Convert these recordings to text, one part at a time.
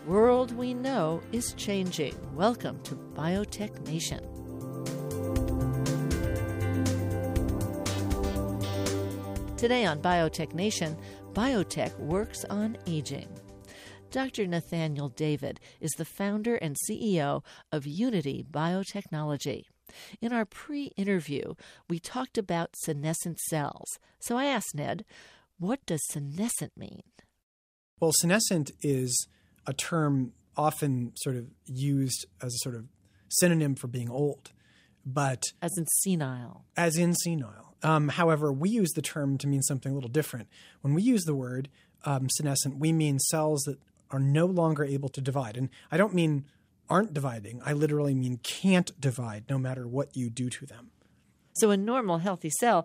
world we know is changing. Welcome to Biotech Nation. Today on Biotech Nation, biotech works on aging. Dr. Nathaniel David is the founder and CEO of Unity Biotechnology. In our pre-interview, we talked about senescent cells. So I asked Ned, what does senescent mean? Well, senescent is a term often sort of used as a sort of synonym for being old, but As in senile. as in senile. However, we use the term to mean something a little different. When we use the word senescent, we mean cells that are no longer able to divide. And I don't mean aren't dividing. I literally mean can't divide no matter what you do to them. So a normal, healthy cell,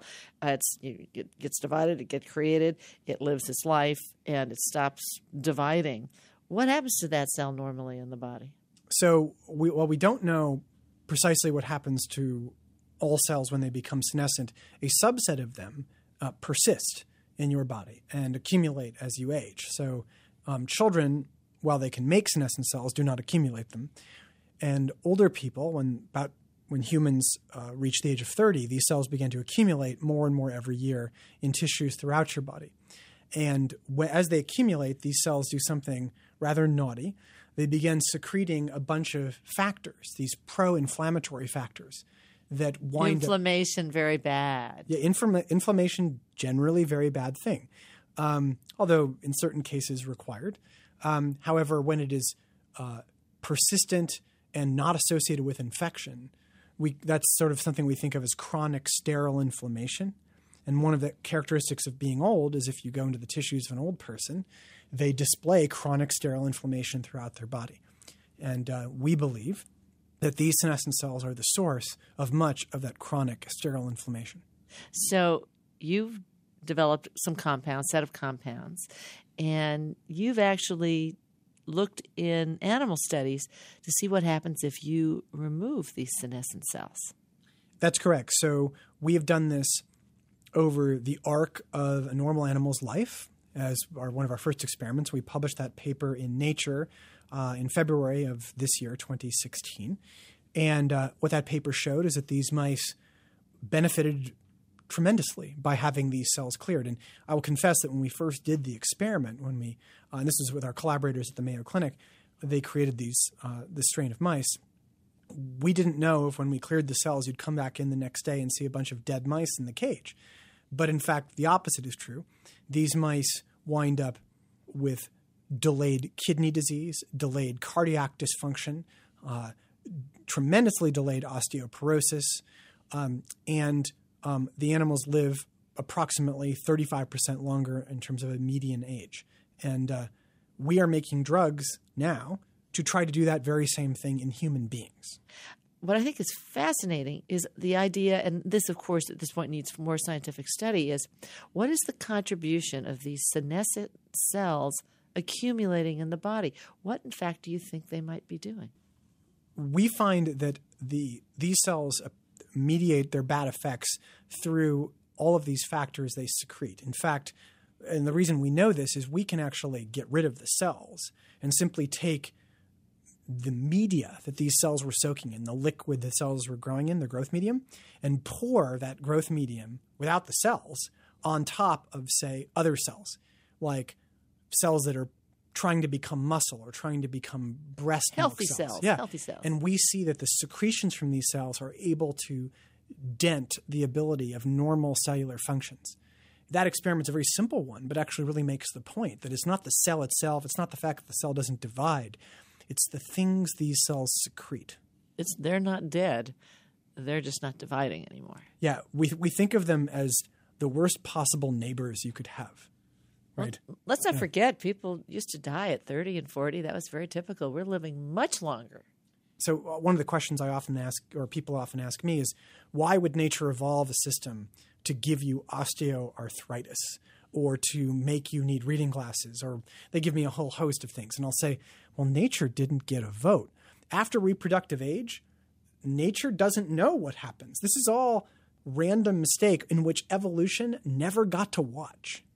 it gets divided, it gets created, it lives its life, and it stops dividing. What happens to that cell normally in the body? So we don't know precisely what happens to all cells when they become senescent. A subset of them persist in your body and accumulate as you age. So children, while they can make senescent cells, do not accumulate them. And older people, when humans reach the age of 30, these cells begin to accumulate more and more every year in tissues throughout your body. And as they accumulate, these cells do something rather naughty. They begin secreting a bunch of factors, these pro-inflammatory factors that wind Inflammation, very bad. Yeah, inflammation, generally very bad thing, although in certain cases required. However, when it is persistent and not associated with infection, that's sort of something we think of as chronic sterile inflammation. And one of the characteristics of being old is if you go into the tissues of an old person, they display chronic sterile inflammation throughout their body. And we believe that these senescent cells are the source of much of that chronic sterile inflammation. So you've developed some set of compounds, and you've actually looked in animal studies to see what happens if you remove these senescent cells. That's correct. So we have done this over the arc of a normal animal's life as one of our first experiments. We published that paper in Nature in February of this year, 2016. And what that paper showed is that these mice benefited tremendously by having these cells cleared. And I will confess that when we first did the experiment, and this was with our collaborators at the Mayo Clinic, they created this strain of mice. We didn't know if when we cleared the cells, you'd come back in the next day and see a bunch of dead mice in the cage. But in fact, the opposite is true. These mice wind up with delayed kidney disease, delayed cardiac dysfunction, tremendously delayed osteoporosis, and the animals live approximately 35% longer in terms of a median age. And we are making drugs now to try to do that very same thing in human beings. What I think is fascinating is the idea, and this, of course, at this point needs more scientific study, is what is the contribution of these senescent cells accumulating in the body? What, in fact, do you think they might be doing? We find that these cells mediate their bad effects through all of these factors they secrete. In fact, and the reason we know this is we can actually get rid of the cells and simply take the media that these cells were soaking in, the liquid the cells were growing in, the growth medium, and pour that growth medium without the cells on top of, say, other cells, like cells that are trying to become muscle or trying to become breast milk cells. Cells. Yeah. Healthy cells. And we see that the secretions from these cells are able to dent the ability of normal cellular functions. That experiment's a very simple one, but actually really makes the point that it's not the cell itself, it's not the fact that the cell doesn't divide, it's the things these cells secrete. They're not dead. They're just not dividing anymore. Yeah, we think of them as the worst possible neighbors you could have. Right. Well, let's not forget, people used to die at 30 and 40. That was very typical. We're living much longer. So one of the questions I often ask, or people often ask me, is why would nature evolve a system to give you osteoarthritis or to make you need reading glasses? Or they give me a whole host of things. And I'll say, well, nature didn't get a vote. After reproductive age, nature doesn't know what happens. This is all random mistake in which evolution never got to watch.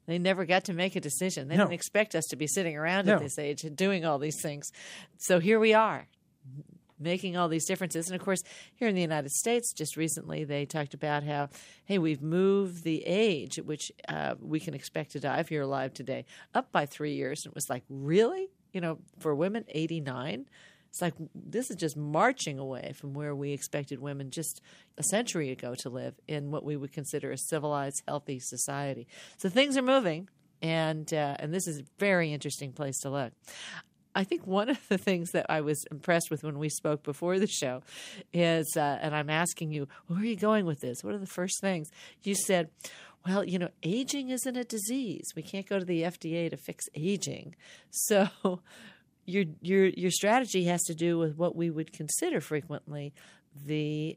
They never got to make a decision. They No. didn't expect us to be sitting around No. at this age and doing all these things. So here we are, making all these differences. And of course, here in the United States, just recently, they talked about how, hey, we've moved the age at which we can expect to die if you're alive today up by 3 years. And it was like, really? For women, 89? It's like, this is just marching away from where we expected women just a century ago to live in what we would consider a civilized, healthy society. So things are moving, and this is a very interesting place to look. I think one of the things that I was impressed with when we spoke before the show is, and I'm asking you, where are you going with this? What are the first things? You said, well, aging isn't a disease. We can't go to the FDA to fix aging. So your strategy has to do with what we would consider frequently the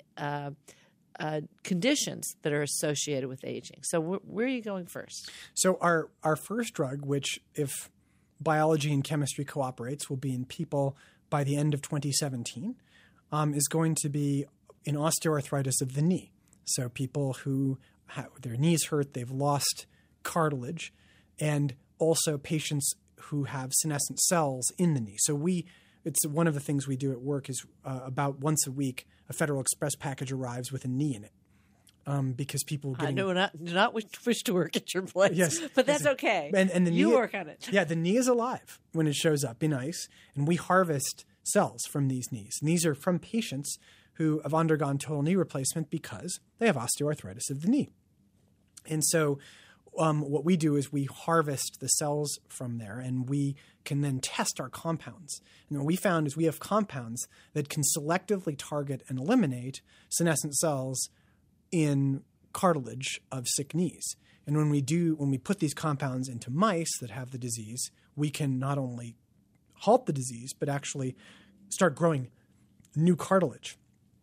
conditions that are associated with aging. So where are you going first? So our first drug, which if biology and chemistry cooperates, will be in people by the end of 2017, is going to be in osteoarthritis of the knee. So people who have their knees hurt, they've lost cartilage, and also patients who have senescent cells in the knee. So it's one of the things we do at work is about once a week, a Federal Express package arrives with a knee in it. Because people I do not wish to work at your place. Yes, but that's okay. And the you knee, work on it. Yeah, the knee is alive when it shows up in ice, and we harvest cells from these knees. And these are from patients who have undergone total knee replacement because they have osteoarthritis of the knee. And so what we do is we harvest the cells from there, and we can then test our compounds. And what we found is we have compounds that can selectively target and eliminate senescent cells in cartilage of sick knees. And when we put these compounds into mice that have the disease, we can not only halt the disease, but actually start growing new cartilage.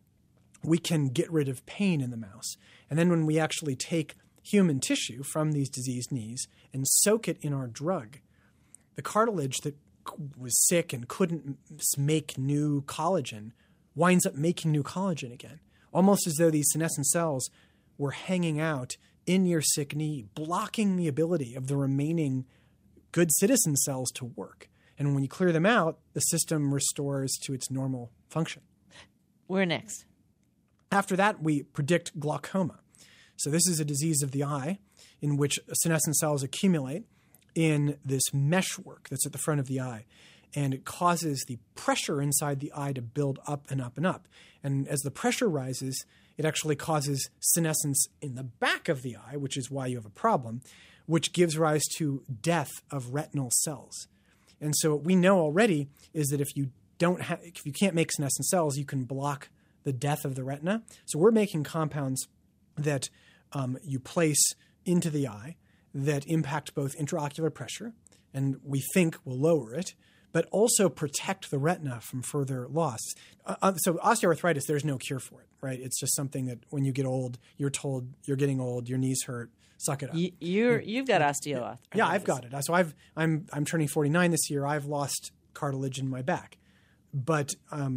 We can get rid of pain in the mouse. And then when we actually take human tissue from these diseased knees and soak it in our drug, the cartilage that was sick and couldn't make new collagen winds up making new collagen again. Almost as though these senescent cells were hanging out in your sick knee, blocking the ability of the remaining good citizen cells to work. And when you clear them out, the system restores to its normal function. Where next? After that, we predict glaucoma. So this is a disease of the eye in which senescent cells accumulate in this meshwork that's at the front of the eye. And it causes the pressure inside the eye to build up and up and up. And as the pressure rises, it actually causes senescence in the back of the eye, which is why you have a problem, which gives rise to death of retinal cells. And so what we know already is that if you can't make senescent cells, you can block the death of the retina. So we're making compounds that you place into the eye that impact both intraocular pressure, and we think will lower it, but also protect the retina from further loss. So osteoarthritis, there's no cure for it, right? It's just something that when you get old, you're told you're getting old, your knees hurt, suck it up. You've got osteoarthritis. Yeah, I've got it. So I'm turning 49 this year. I've lost cartilage in my back. But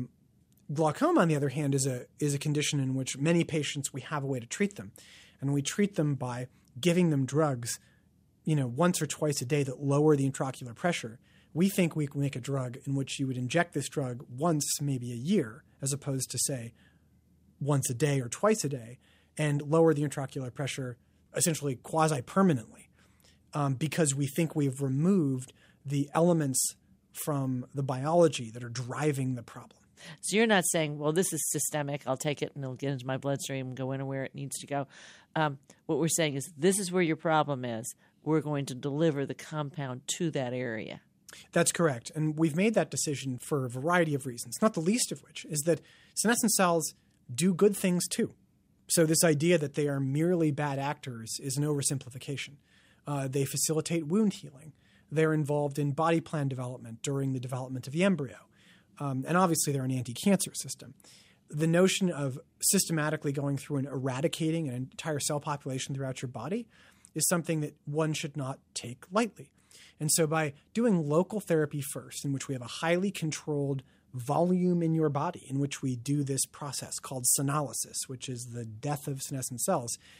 glaucoma, on the other hand, is a condition in which many patients, we have a way to treat them. And we treat them by giving them drugs, once or twice a day that lower the intraocular pressure. We think we can make a drug in which you would inject this drug once, maybe a year, as opposed to, say, once a day or twice a day, and lower the intraocular pressure essentially quasi-permanently because we think we've removed the elements from the biology that are driving the problem. So you're not saying, well, this is systemic, I'll take it and it'll get into my bloodstream and go in where it needs to go. What we're saying is this is where your problem is. We're going to deliver the compound to that area. That's correct. And we've made that decision for a variety of reasons, not the least of which is that senescent cells do good things too. So this idea that they are merely bad actors is an oversimplification. They facilitate wound healing. They're involved in body plan development during the development of the embryo. And obviously they're an anti-cancer system. The notion of systematically going through and eradicating an entire cell population throughout your body is something that one should not take lightly. And so by doing local therapy first, in which we have a highly controlled volume in your body in which we do this process called senolysis, which is the death of senescent cells,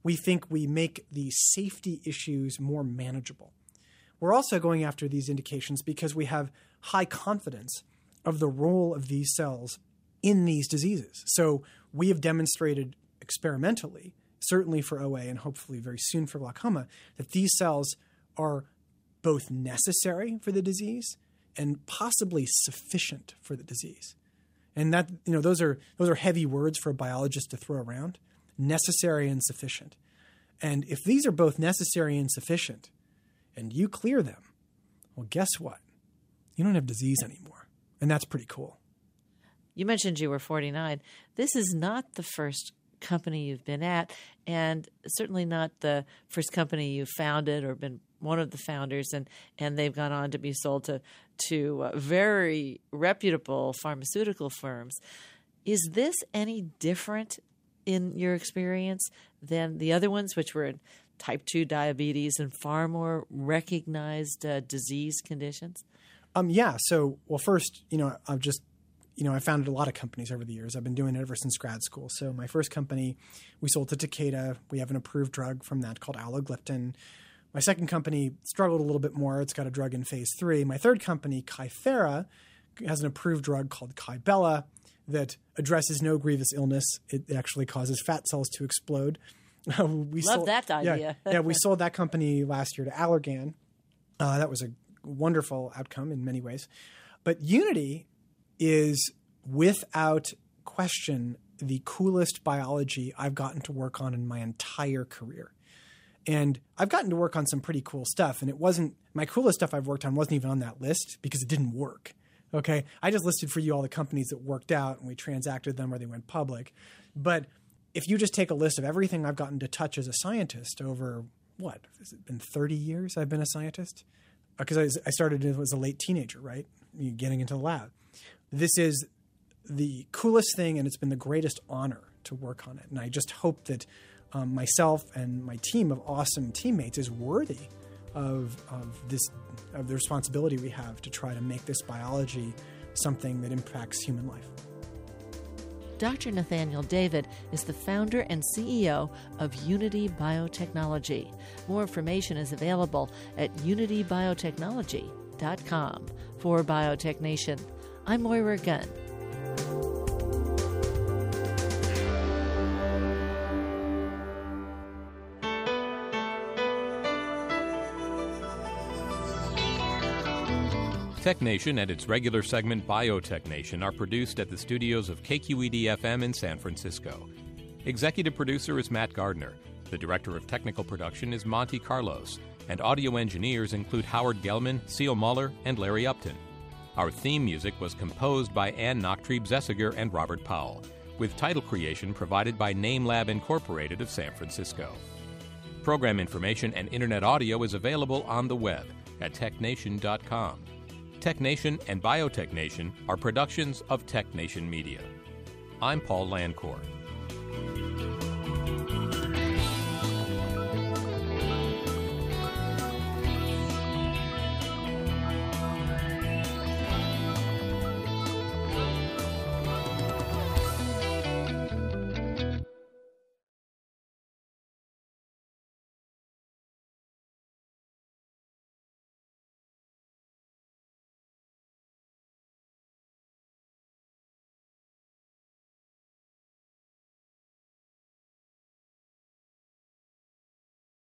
we think we make the safety issues more manageable. We're also going after these indications because we have high confidence of the role of these cells in these diseases. So we have demonstrated experimentally, certainly for OA and hopefully very soon for glaucoma, that these cells are both necessary for the disease and possibly sufficient for the disease. And that, those are heavy words for a biologist to throw around, necessary and sufficient. And if these are both necessary and sufficient, and you clear them, well, guess what? You don't have disease anymore. And that's pretty cool. You mentioned you were 49. This is not the first company you've been at, and certainly not the first company you founded or been one of the founders, and they've gone on to be sold to very reputable pharmaceutical firms. Is this any different in your experience than the other ones, which were in type 2 diabetes and far more recognized disease conditions? Yeah. So, well, first, I founded a lot of companies over the years. I've been doing it ever since grad school. So my first company, we sold to Takeda. We have an approved drug from that called alogliptin. My second company struggled a little bit more. It's got a drug in phase 3. My third company, Kythera, has an approved drug called Kybella that addresses no grievous illness. It actually causes fat cells to explode. Love that idea. Yeah, we sold that company last year to Allergan. That was a wonderful outcome in many ways. But Unity is, without question, the coolest biology I've gotten to work on in my entire career. And I've gotten to work on some pretty cool stuff. And my coolest stuff I've worked on wasn't even on that list because it didn't work. Okay. I just listed for you all the companies that worked out and we transacted them or they went public. But if you just take a list of everything I've gotten to touch as a scientist over, has it been 30 years I've been a scientist? Because I started as a late teenager, right? Getting into the lab. This is the coolest thing, and it's been the greatest honor to work on it. And I just hope that myself and my team of awesome teammates is worthy of the responsibility we have to try to make this biology something that impacts human life. Dr. Nathaniel David is the founder and CEO of Unity Biotechnology. More information is available at unitybiotechnology.com. For Biotech Nation, I'm Moira Gunn. Tech Nation and its regular segment Biotech Nation are produced at the studios of KQED-FM in San Francisco. Executive producer is Matt Gardner. The director of technical production is Monty Carlos. And audio engineers include Howard Gelman, Seal Muller, and Larry Upton. Our theme music was composed by Ann Nachtrieb-Zessiger and Robert Powell, with title creation provided by NameLab Incorporated of San Francisco. Program information and internet audio is available on the web at technation.com. Tech Nation and Biotech Nation are productions of Tech Nation Media. I'm Paul Landcore.